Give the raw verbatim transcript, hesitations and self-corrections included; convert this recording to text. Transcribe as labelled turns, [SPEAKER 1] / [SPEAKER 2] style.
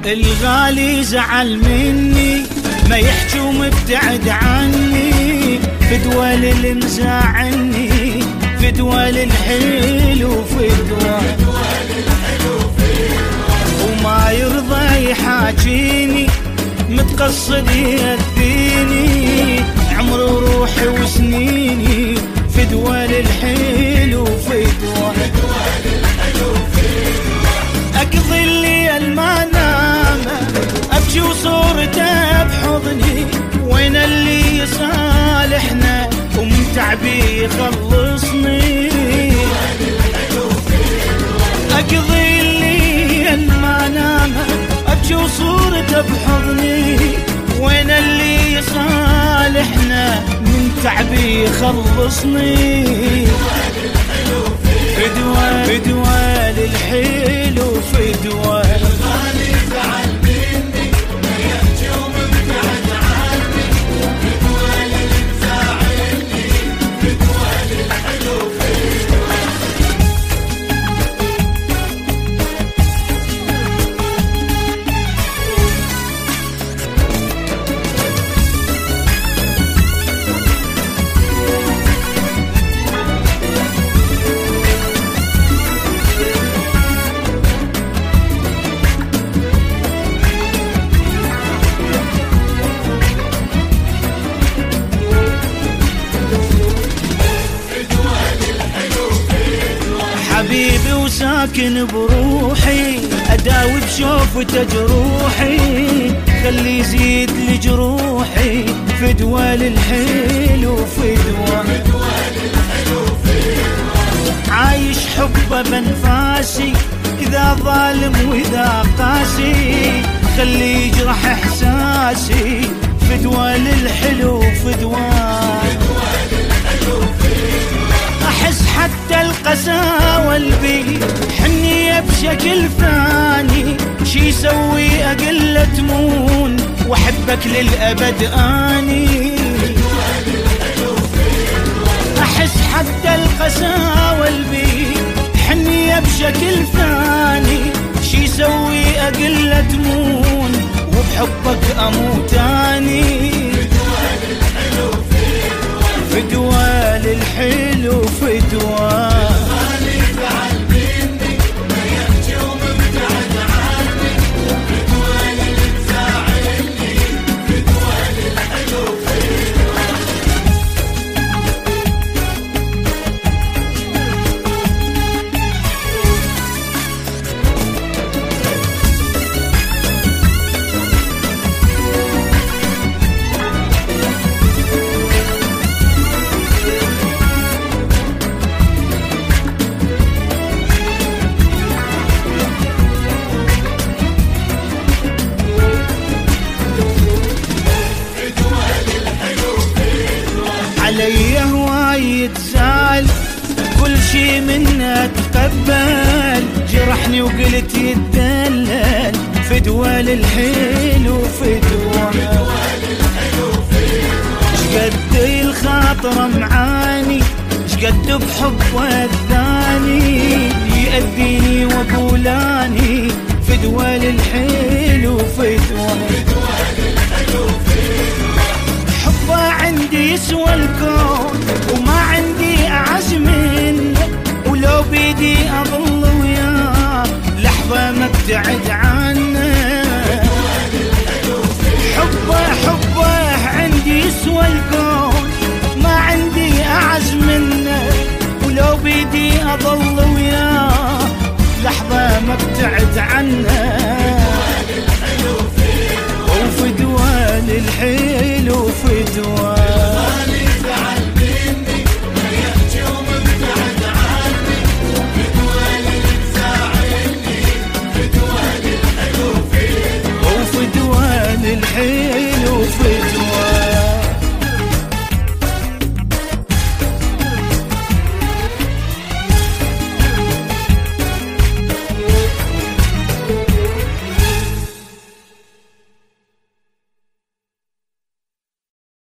[SPEAKER 1] الغالي زعل مني ما يحكي ومبتعد عني، في دول المزاعني، في دول الحلو، في دول وما يرضى يحاكيني، متقصد يأذيني، عمري وروحي وسنيني في دول الحلو، في دول أقضي الليل ما نام أبكي وصورته بحضني، وين اللي يصالحنا ومتع بي يخلصني. أقضي الليل ما نام أبكي وصورته بحضني، وين اللي يصالحنا ممتع بي يخلصني. في دول في دول الحلو، في دول
[SPEAKER 2] الغالي زعل مني ما يحكي ومبتعد عني، في دول المزاعني، في دول الحلو، في
[SPEAKER 1] حبيبي وساكن بروحي، أداوي بشوفته جروحي، خلي يزيد لجروحي في دول الحلو، في دول عايش حبه بنفاسي، إذا ظالم وإذا قاسي، خلي يجرح إحساسي في دول الحلو، في دول أحس حتى القساوة البي حنية بشكل ثاني، شي يسوي أقل تمون وأحبك للأبد أني. أحس حتى القساوة البي حنية بشكل ثاني، شي يسوي أقل تمون وبحبك أموت أني. في دول الحلو، في دول
[SPEAKER 2] الغالي زعل مني ما يحكي ومبتعد عني، في دول المزاعني، في دول الحلو، في
[SPEAKER 1] علي هواي يتزعل كل شي منه تقبل، جرحني وقلت يتدلل في دول الحلو، في دول شقد الخاطر معاني، شقد بحبه الثاني يأذيني وقولاني في دول الحلو، في دول حبه عندي يسوى الكون وما عندي أعز منه، ولو بيدي أظل وياه لحظة ما ابتعد عنه. حبه حبه عندي يسوى الكون ما عندي أعز منه، ولو بيدي أظل وياه لحظة ما ابتعد عنه.